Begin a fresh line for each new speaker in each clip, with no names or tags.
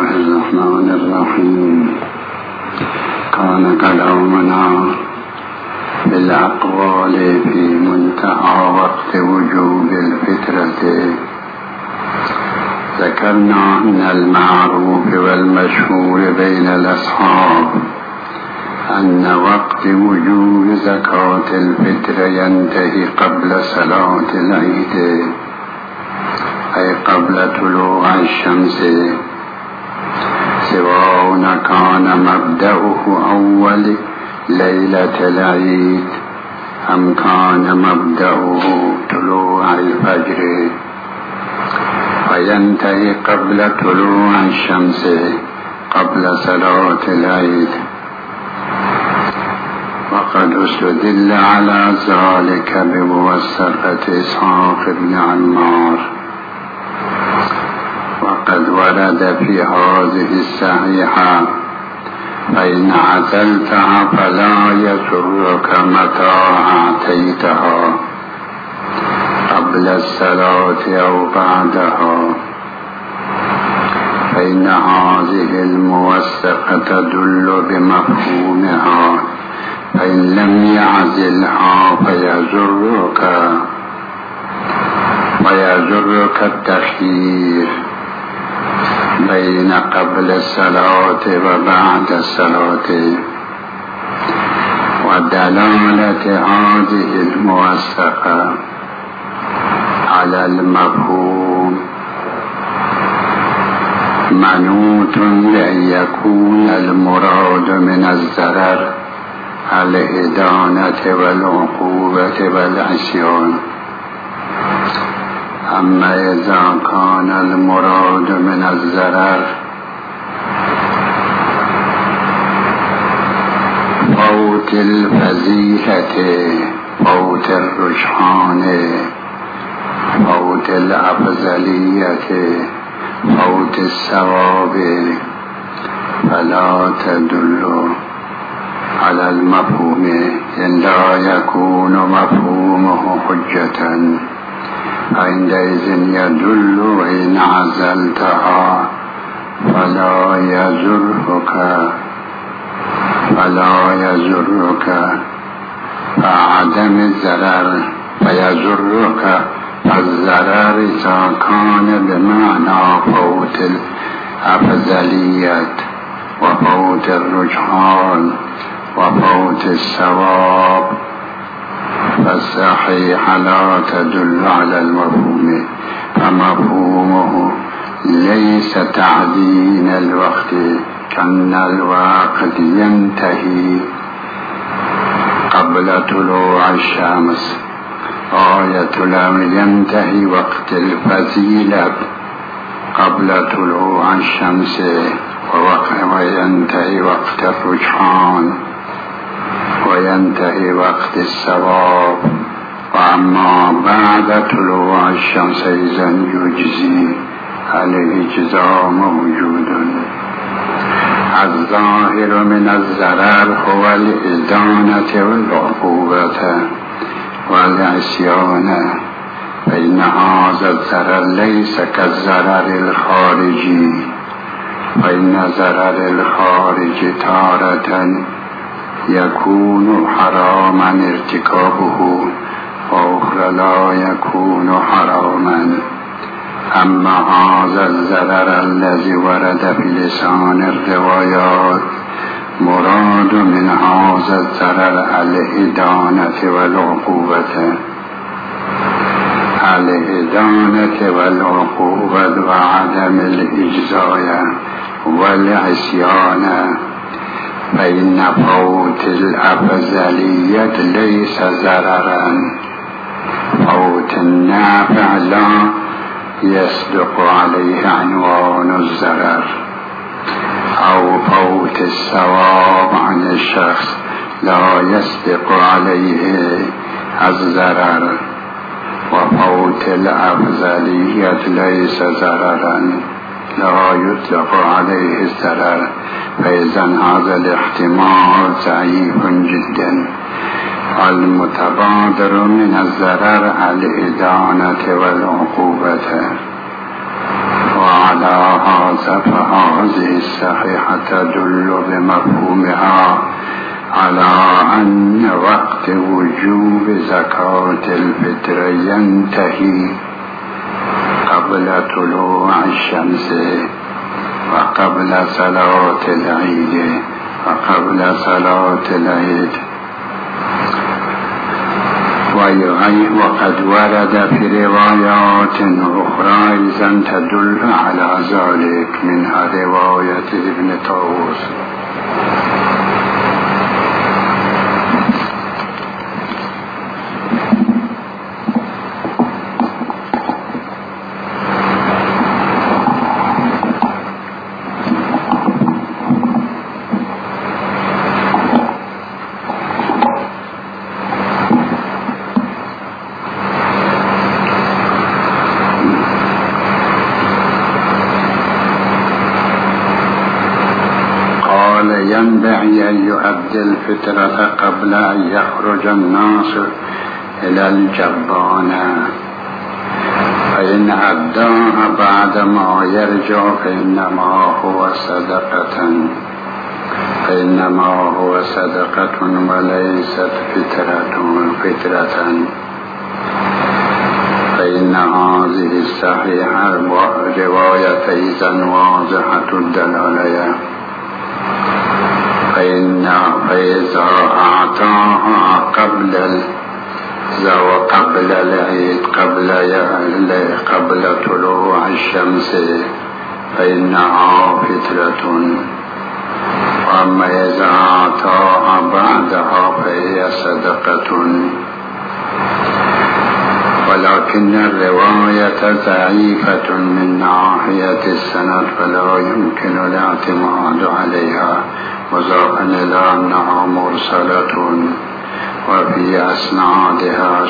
الرحمن الرحيم. كان كلامنا بالأقوال في منتهى وقت وجوب الفترة. ذكرنا من المعروف والمشهور بين الأصحاب أن وقت وجوب زكاة الفطر ينتهي قبل صلاة العيد، أي قبل طلوع الشمس، سواء كان مبدأه أول ليلة العيد أم كان مبدأه طلوع الفجر، فينتهي قبل طلوع الشمس قبل صلاة العيد. وقد استدل على ذلك بموثقة إسحاق بن عمار، وقد ورد في هذه الصحيحة: فإن عزلتها فلا يسرك متى أعطيتها قبل الصلاة أو بعدها، فإن هذه الموثقة تدل بمفهومها، فإن لم يعزلها فيجرك التخيير بين قبل الصلاة وبعد الصلاة. ودلالة هذه الموثقة على المفهوم منوط بأن يكون المراد من الضرر الإدانة والعقوبة والعصيان. أما إذا كان المراد من الضرر فوت الفضيلة، فوت الرجحان، فوت الأفضلية، فوت الثواب، فلا تدل على المفهوم إن لا يكون مفهومه حجة، عندئذ يدل إن عزلتها فلا يزرك فعدم الضرر، فيزرك الضرر إذا كان بمعنى فوت الأفضلية وفوت الرجحان وفوت الثواب، فالصحيح لا تدل على المفهوم، فمفهومه ليس تعدين الوقت، كأن الوقت ينتهي قبل طلوع الشمس. آية لم ينتهي وقت الفضيلة قبل طلوع الشمس، وينتهي وقت الرجحان، وينتهي وقت الثواب. وأما بعد طلوع الشمس إذن يجزي، الإجزاء موجود. الظاهر من الضرر هو الإدانة والعقوبة والعصيان، فإن هذا الضرر ليس كالضرر الخارجي، فإن ضرر الخارج تارة يكون حراما ارتكابه وأخرى لا يكون حراما. أما هذا الضرر الذي ورد في لسان الروايات مراد من هذا الضرر الإدانة والعقوبة، وعدم الإجزاء والعصيان. فإن فوت الأفضلية ليس ضررا، فوت النافع لا يصدق عليه عنوان الضرر، أو فوت الثواب عن الشخص لا يصدق عليه الضرر، وفوت الأفضلية ليس ضررا لا يطلق عليه الضرر، فإذن هذا الاحتمال ضعيف جدا. المتبادر من الضرر الإدانة والعقوبة، على هذا فهذه الصحيحة تدل بمفهومها على أن وقت وجوب زكاة الفطر ينتهي قبل طلوع الشمس وقبل صلاة العيد وقد ورد في روايات أخرى أيضا تدل على ذلك، منها رواية ابن طاووس. ينبغي أن يؤدي الفطرة قبل أن يخرج الناس إلى الجبانة، فإن أداها بعدما يرجع فإنما هو صدقة وليست فطرة. فإن هذه الصحيحة رواية أيضا واضحة الدلالة، فإذا أعطاها قبل العيد قبل طلوع الشمس فإنها فطرة، وأما إذا أعطاها بعدها فهي صدقة. ولكن الرواية ضعيفة من ناحية السند فلا يمكن الاعتماد عليها، مضافا إلى أنها مرسلة وفي أسنادها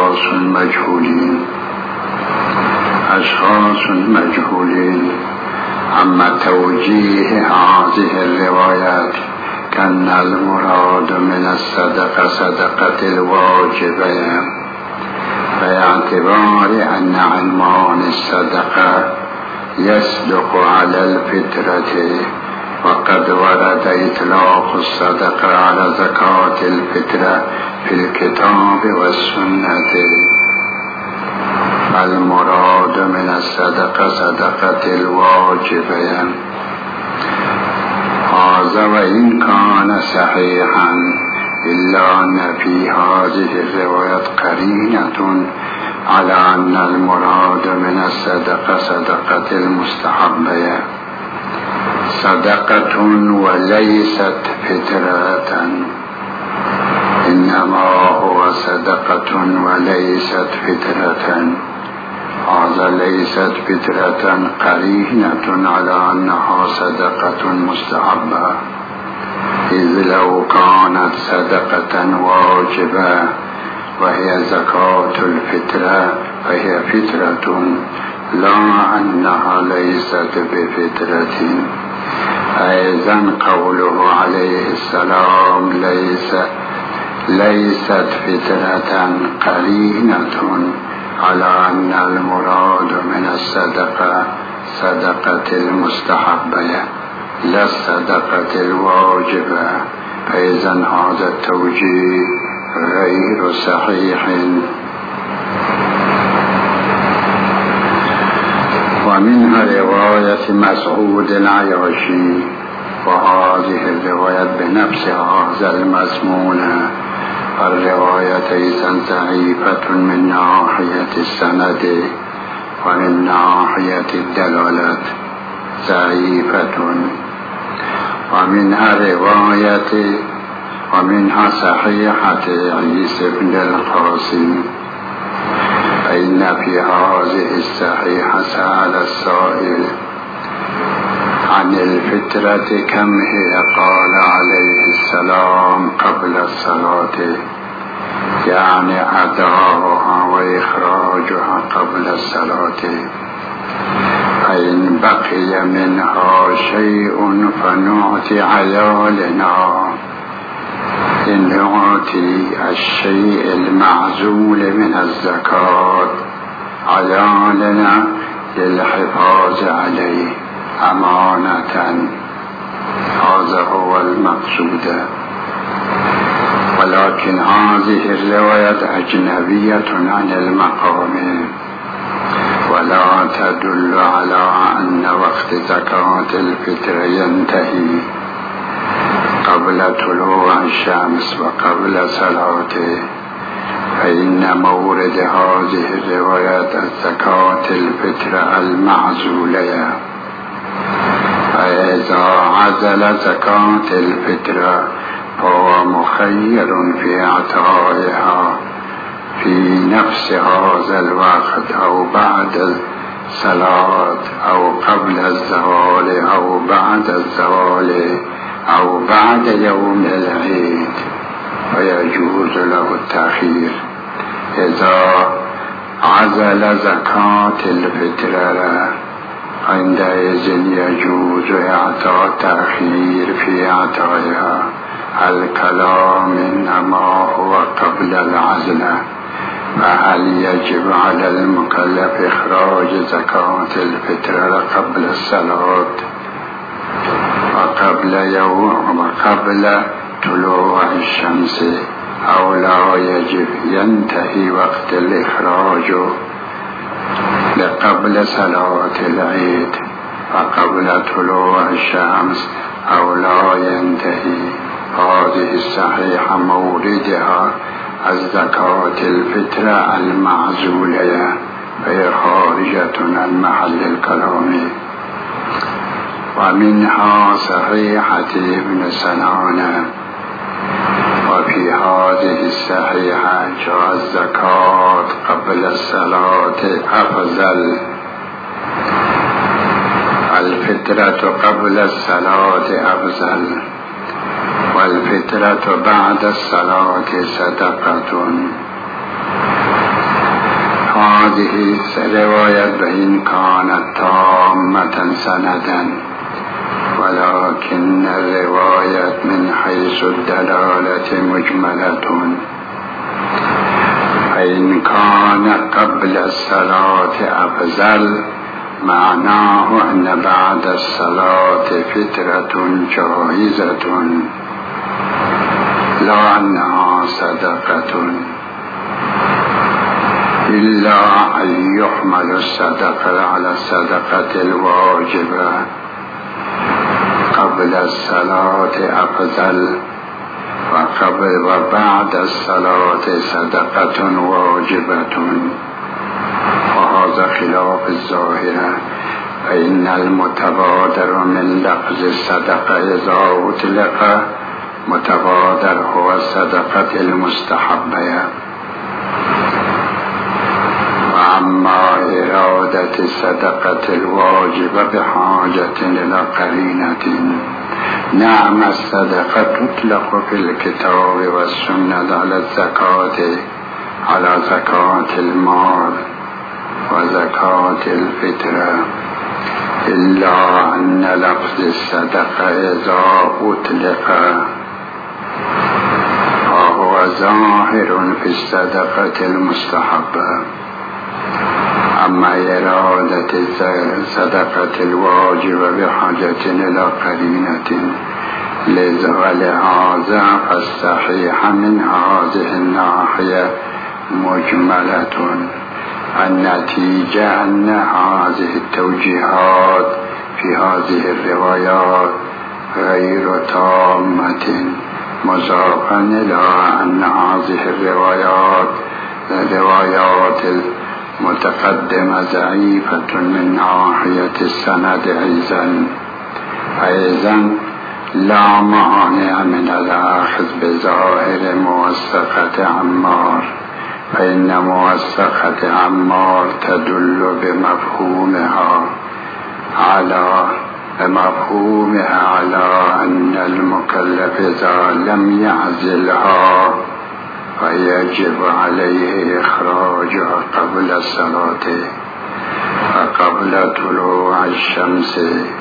أشخاص مجهولين. أما توجيه هذه الروايات كان المراد من الصدقة صدقة الواجبة، باعتبار أن عنوان الصدقة يصدق على الفطرة، وقد ورد إطلاق الصدقة على زكاة الفطرة في الكتاب والسنة، فالمراد من الصدقة صدقة الواجبة. هذا وإن كان صحيحا إلا أن في هذه الروايات قرينة على أن المراد من الصدقة صدقة المستحبة، صدقة وليست فطرة، إنما هو صدقة وليست فطرة. هذا ليست فطرة قرينة على أنها صدقة مستحبة، إذ لو كانت صدقة واجبة وهي زكاة الفطرة فهي فطرة، لا أنها ليست بفطرة. أيضا قوله عليه السلام ليست فطرة قرينة على أن المراد من الصدقة صدقة المستحبة لا الصدقة الواجبة، فإذا هذا التوجيه غير صحيح. ومنها رواية مسعود العياشي، وهذه الرواية بنفسها هذا المضمون. الرواية أيضا ضعيفة من ناحية السند ومن ناحية الدلالة ضعيفة. ومنها صحيحة عيسى بن القاسم، فإن في هذه الصحيحة سأل السائل عن الفطرة كم هي؟ قال عليه السلام قبل الصلاة، يعني أداؤها وإخراجها قبل الصلاة. فإن بقي منها شيء فنعطي عيالنا، إن نعطي الشيء المعزول من الزكاة عيالنا للحفاظ عليه أمانة. هذا هو المقصود. ولكن هذه الرواية أجنبية عن المقام، ولا تدل على أن وقت زكاة الفطر ينتهي قبل طلوع الشمس وقبل صلاته، فإن مورد هذه الروايات زكاة الفطر المعزولة. فإذا عزل زكاة الفطر فهو مخير في إعطائها في نفس هذا الوقت أو بعد الصلاة أو قبل الزوال أو بعد الزوال أو بعد يوم العيد، ويجوز له التأخير. إذا عزل زكاة الفطر عندئذ يجوز إعطاء تأخير في إعطائها. الكلام إنما هو قبل العزل. فهل يجب على المكلف إخراج زكاة الفطر قبل الصلاة وقبل طلوع الشمس أو لا يجب؟ ينتهي وقت الإخراج قبل صلاة العيد وقبل طلوع الشمس أو لا ينتهي. هذه الصحيحة موردها الزكاة الفطر المعزولة، وهي خارجة عن محل الكلام. ومنها صحيحة ابن سنان. وفي هذه الصحيحة جاء الزكاة قبل الصلاة أفضل. الفطرة قبل الصلاة أفضل، والفطرة بعد الصلاة صدقة. هذه الرواية وإن كانت تامة سندا، ولكن الرواية من حيث الدلالة مجملة. فإن كان قبل الصلاة أفضل معناه أن بعد الصلاة فطرة جائزة لا أنها صدقة، إلا أن يحمل الصدقة على الصدقة الواجبة. قبل الصلاة أفضل وبعد الصلاة صدقة واجبة، وهذا خلاف الظاهرة. فإن المتبادر من لفظ الصدقة إذا أطلق متبادر هو الصدقة المستحبة. وأما إرادة الصدقة الواجبة بحاجة إلى قرينة. نعم، الصدقة تطلق في الكتاب والسنة على الزكاة، على زكاة المال وزكاة الفطر، إلا أن لفظ الصدقة إذا أطلق فهو ظاهر في الصدقة المستحبة. أما إرادة الصدقة الواجبة بحاجة إلى قرينة، ولهذا فالصحيح من هذه الناحية مجملة. النتيجة أن هذه التوجيهات في هذه الروايات غير تامة، مضافا إلى أن هذه الروايات المتقدمة ضعيفة من ناحية السند أيضا لا مانع من الأخذ بظاهر موثقة عمار، فإن موثقة عمار تدل بمفهومها على أن المكلف إذا لم يعزلها فيجب عليه إخراجها قبل الصلاة وقبل طلوع الشمس،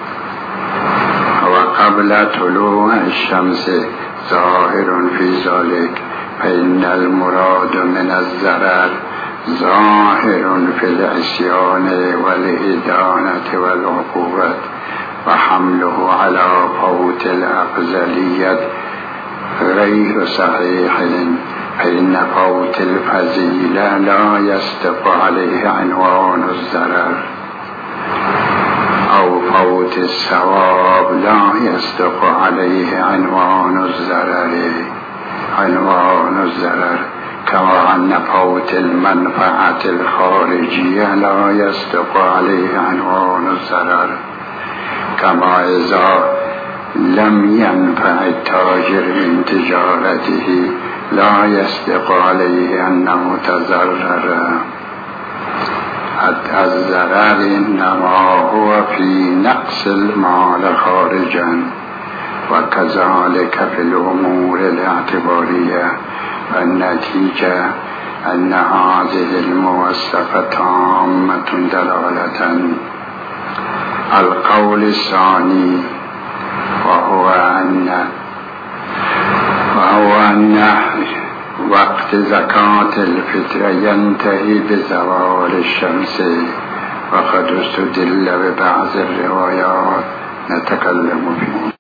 وقبل طلوع الشمس ظاهر في ذلك. فإن المراد من الضرر ظاهر في العصيان والإدانة والعقوبة وحمله على فوت الأفضلية غير صحيح، فإن فوت الفضيلة لا يصدق عليه عنوان الضرر، أو فوت الثواب لا يصدق عليه عنوان الضرر، كما أن فوت المنفعة الخارجية لا يصدق عليه عنوان الضرر، كما إذا لم ينفع التاجر من تجارته لا يصدق عليه أنه تضرر. الضرر إنما هو في نقص المال خارجا، وكذلك في الأمور الاعتبارية. والنتيجة أن هذه الموصفة تامة دلالة. القول الثاني وهو أن وقت زكاة الفطر ينتهي بزوال الشمس، وقد استدل ببعض الروايات نتكلم فيه.